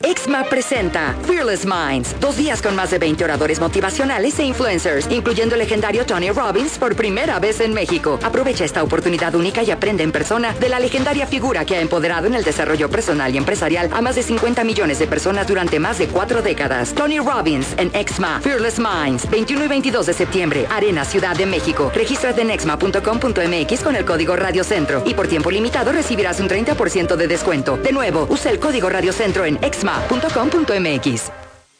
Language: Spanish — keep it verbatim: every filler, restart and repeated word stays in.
Exma presenta Fearless Minds, dos días con más de veinte oradores motivacionales e influencers, incluyendo el legendario Tony Robbins por primera vez en México. Aprovecha esta oportunidad única y aprende en persona de la legendaria figura que ha empoderado en el desarrollo personal y empresarial a más de cincuenta millones de personas durante más de cuatro décadas. Tony Robbins en Exma Fearless Minds, veintiuno y veintidós de septiembre, Arena, Ciudad de México. Regístrate en exma punto com punto m x con el código Radio Centro y por tiempo limitado recibirás un treinta por ciento de descuento. De nuevo, usa el código Radio Centro en exma punto com punto m x.